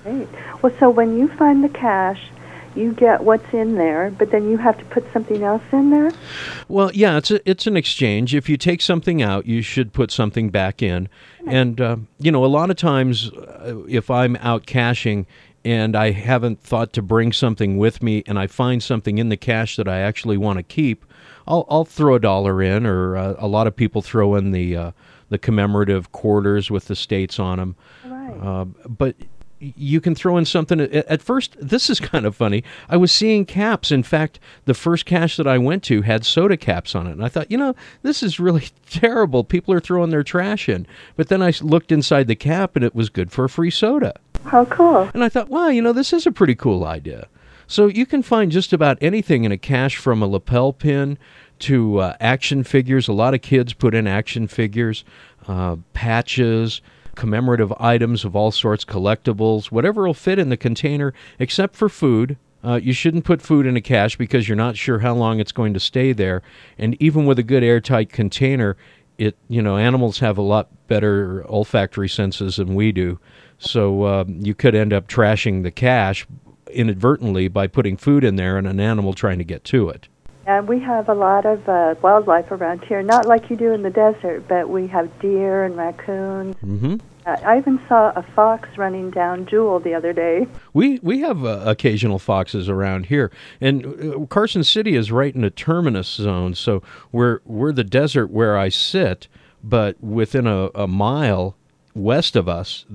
Great. Well, so when you find the cache, you get what's in there, but then you have to put something else in there? Well, yeah, it's an exchange. If you take something out, you should put something back in. And, a lot of times if I'm out caching and I haven't thought to bring something with me and I find something in the cache that I actually want to keep, I'll throw $1 in, or a lot of people throw in the commemorative quarters with the states on them. Right. But you can throw in something. At first, this is kind of funny. I was seeing caps. In fact, the first cache that I went to had soda caps on it. And I thought, this is really terrible. People are throwing their trash in. But then I looked inside the cap, and it was good for a free soda. How cool. And I thought, wow, this is a pretty cool idea. So you can find just about anything in a cache, from a lapel pin to action figures. A lot of kids put in action figures, patches, commemorative items of all sorts, collectibles, whatever will fit in the container, except for food. You shouldn't put food in a cache because you're not sure how long it's going to stay there. And even with a good airtight container, animals have a lot better olfactory senses than we do. So you could end up trashing the cache inadvertently by putting food in there and an animal trying to get to it. And we have a lot of wildlife around here, not like you do in the desert, but we have deer and raccoons. Mm-hmm. I even saw a fox running down Jewel the other day. We have occasional foxes around here, and Carson City is right in a terminus zone, so we're the desert where I sit, but within a mile west of us,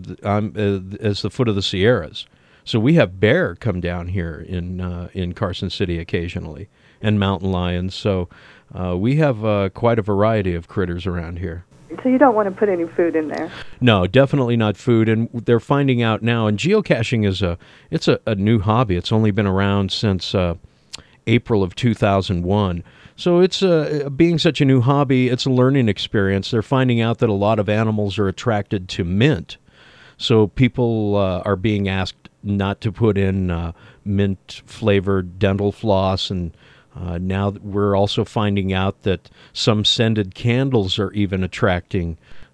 is the foot of the Sierras. So we have bear come down here in Carson City occasionally, and mountain lions. So we have quite a variety of critters around here. So you don't want to put any food in there? No, definitely not food. And they're finding out now, and geocaching is a new hobby. It's only been around since April of 2001. So it's being such a new hobby, it's a learning experience. They're finding out that a lot of animals are attracted to mint. So people are being asked not to put in mint-flavored dental floss, and now we're also finding out that some scented candles are even attracting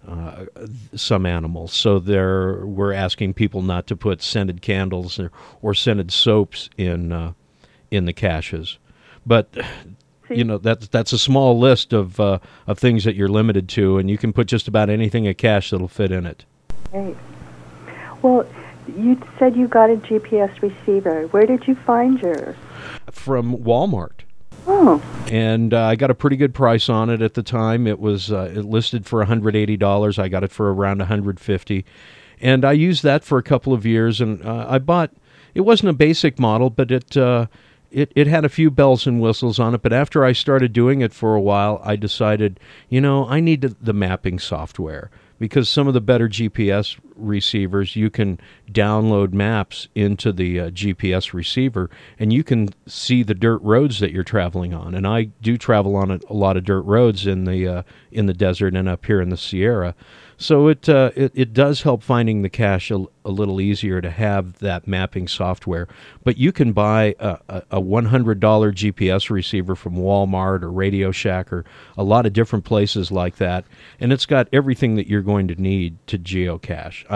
some animals. So we're asking people not to put scented candles or scented soaps in the caches. But that's a small list of things that you're limited to, and you can put just about anything in a cache that'll fit in it. Great. Well, you said you got a GPS receiver. Where did you find yours? From Walmart. Oh. And I got a pretty good price on it at the time. It was it listed for $180. I got it for around $150. And I used that for a couple of years, and I bought, it wasn't a basic model, but it had a few bells and whistles on it. But after I started doing it for a while, I decided, I need the mapping software. Because some of the better GPS receivers, you can download maps into the GPS receiver, and you can see the dirt roads that you're traveling on. And I do travel on a lot of dirt roads in the desert and up here in the Sierra. So it does help finding the cache a little easier to have that mapping software. But you can buy a $100 GPS receiver from Walmart or Radio Shack or a lot of different places like that, and it's got everything that you're going to need to geocache.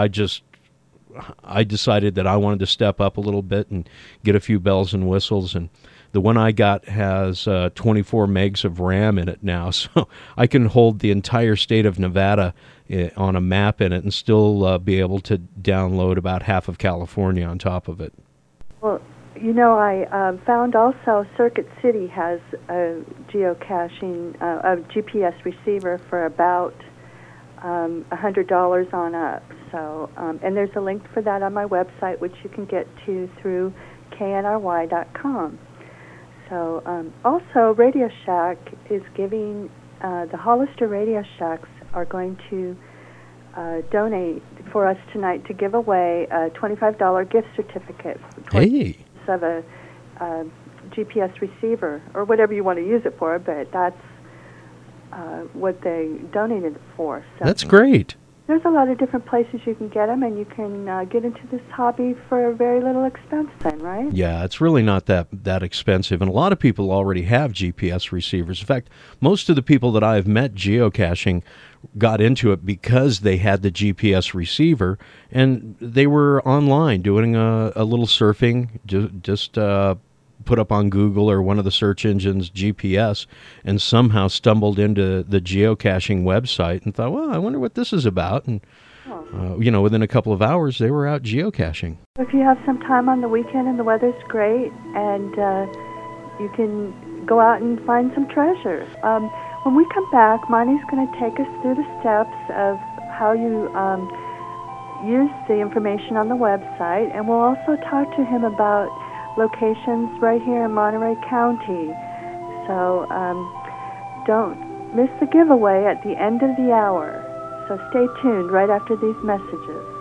I decided that I wanted to step up a little bit and get a few bells and whistles, and the one I got has 24 megs of RAM in it now, so I can hold the entire state of Nevada on a map in it and still be able to download about half of California on top of it. Well, I found also Circuit City has a geocaching, a GPS receiver for about $100 on up. So, and there's a link for that on my website, which you can get to through knry.com. So, also Radio Shack is giving, the Hollister Radio Shacks are going to donate for us tonight to give away a $25 gift certificate of a GPS receiver, or whatever you want to use it for, but that's what they donated it for. So that's great. There's a lot of different places you can get them, and you can get into this hobby for very little expense then, right? Yeah, it's really not that expensive, and a lot of people already have GPS receivers. In fact, most of the people that I've met geocaching got into it because they had the GPS receiver, and they were online doing a little surfing, just put up on Google or one of the search engines GPS, and somehow stumbled into the geocaching website and thought, well, I wonder what this is about. And, within a couple of hours, they were out geocaching. If you have some time on the weekend and the weather's great, and you can go out and find some treasure. When we come back, Monty's going to take us through the steps of how you use the information on the website, and we'll also talk to him about locations right here in Monterey County. So don't miss the giveaway at the end of the hour. So stay tuned right after these messages.